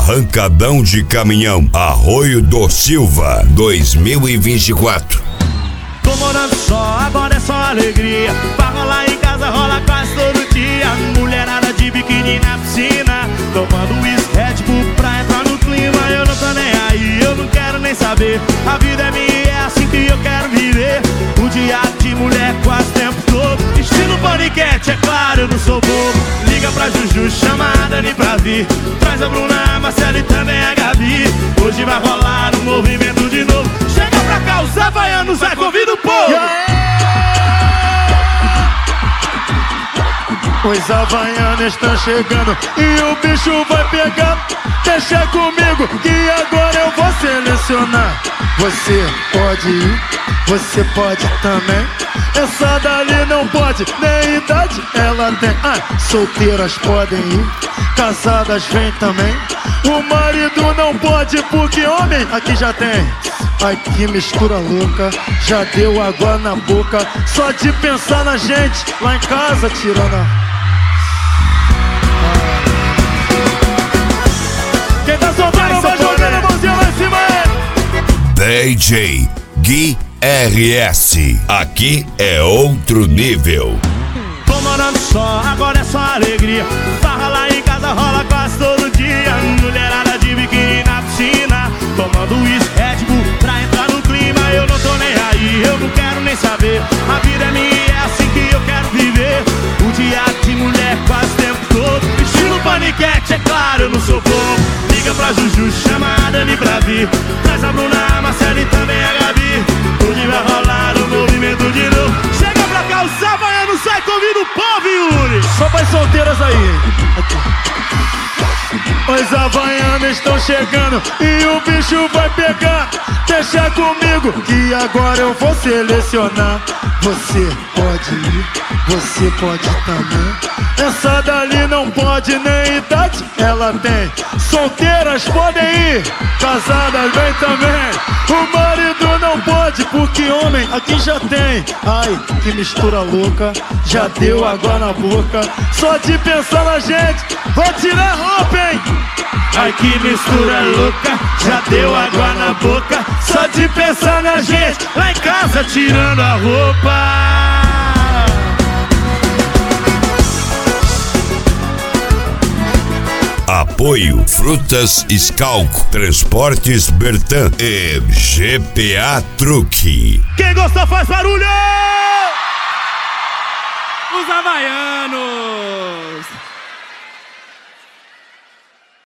Arrancadão de caminhão, Arroio do Silva, 2024. Tô morando só, agora é só alegria. Pra rolar em casa, rola quase todo dia. Mulherada de biquíni na piscina, tomando uísque Red Bull pra entrar no clima. Eu não tô nem aí, eu não quero nem saber. A vida é minha, é assim que eu quero viver. O dia de mulher quase o tempo todo. Estilo paniquete, é claro, eu não sou bobo. Liga pra Juju, chama a Dani pra vir. Traz a Bruna, a Marcela e também a Gabi. Hoje vai rolar um movimento de novo. Chega pra cá, os havaianos, vai convida o povo. Os havaianos estão chegando e o bicho vai pegar. Deixa comigo que agora eu vou selecionar. Você pode ir, você pode também. Essa dali não pode, nem idade ela tem. Solteiras podem ir, casadas vem também. O marido não pode porque homem aqui já tem. Ai que mistura louca, já deu água na boca. Só de pensar na gente lá em casa tirando a... Quem tá soltando vai jogando a mãozinha lá em cima. DJ Gui RS, aqui é outro nível. Tô morando só, agora é só alegria. Farra lá em casa, rola quase todo dia. Mulherada de biquíni na piscina, tomando uísque Red Bull pra entrar no clima. Eu não tô nem aí, eu não quero nem saber. A vida é minha, é assim que eu quero viver. O dia de mulher quase o tempo todo. Estilo paniquete, é claro, eu não sou bobo. Liga pra Juju, chama a Dani pra vir. Traz a Bruna, a Marcela e também a Gabi. Hoje vai rolar um movimento de novo. Chega pra cá, os havaianos, sai, convida o povo, Yuri. Só para as solteiras aí. Os havaianos estão chegando e o bicho vai pegar. Deixa comigo que agora eu vou selecionar. Você pode ir, você pode também. Essa dali não pode, nem idade ela tem. Solteiras podem ir, casadas vem também. O marido não pode porque homem aqui já tem. Ai, que mistura louca, já deu água na boca. Só de pensar na gente, vou tirar a roupa, hein? Ai que mistura louca, já deu água na boca. Só de pensar na gente, lá em casa tirando a roupa. Apoio Frutas Scalco, Transportes Bertan e GPA Truque. Quem gostou faz barulho! Os havaianos!